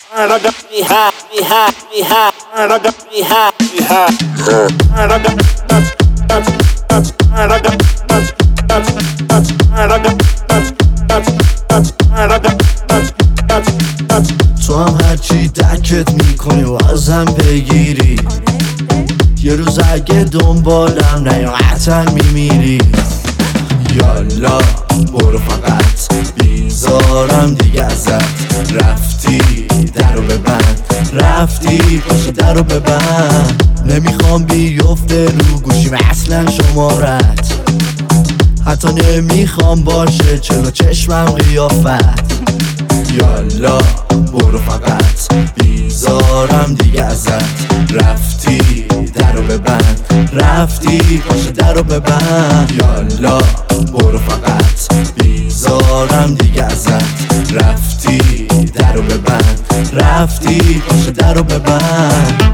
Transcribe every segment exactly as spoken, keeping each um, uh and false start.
تو هم هرچی دکت میکنی و ازم بگیری، یه روز اگه دنبالم نیا قطعا میمیری. یالا برو فقط بیزارم دیگه ازت، رفتی درو ببند، رفتی پاشو درو ببند. نمیخوام بیفته رو گوشیم اصلا شمارت، حتی نمیخوام باشه چلو چشمم قیافت. یالا برو فقط بیزارم دیگه ازت، رفتی درو ببند، رفتی پاشو درو ببند. یالا برو فقط بیزارم دیگه ازت، رفتی درو ببند، رفتی پاشو درو ببند.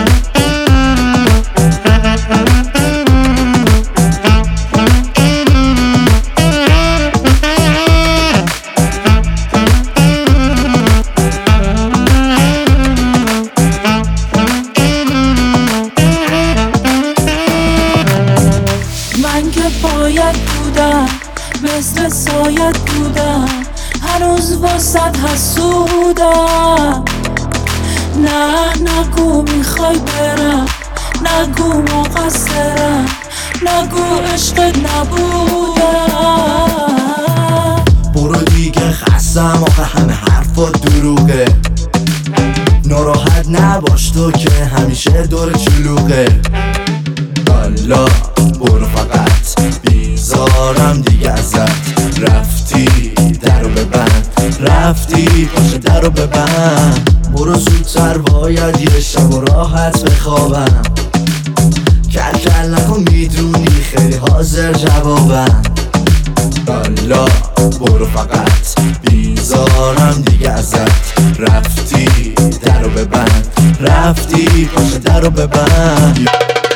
من که باید بودم مثل سایت بودم، هنوز واسط حسودم. نه نگو میخوای برم، نگو مقصرم، نگو عشقت نبودم. برو دیگه خستم آخه همه حرفات دروغه، ناراحت نباش تو که همیشه دور چلوغه. والا برو فقط بیزارم دیگه ازت، رفتی درو ببند، رفتی پاشو درو ببند. برو زودتر باید یه شب و راحت بخوابم، کل کل نکن میدونی خیلی حاضر جوابم. والا برو فقط بیزارم دیگه ازت، رفتی درو ببند، رفتی پاشو درو ببند.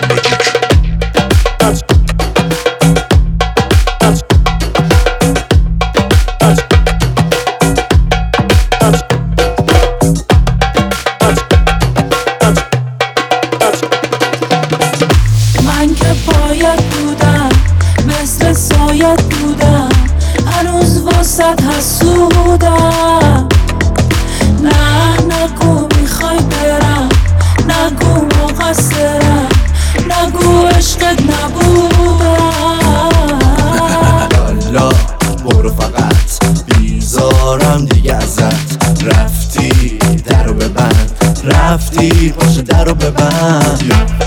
من که باید بودم مثل سایت بودم، هنوز واسط حسودم. نه نگو میخوای برم، نگو مقصرم، نگو عشقت نبودم. والا برو فقط بیزارم دیگه ازت، رفتی درو ببند، رفتی پاشو درو ببند.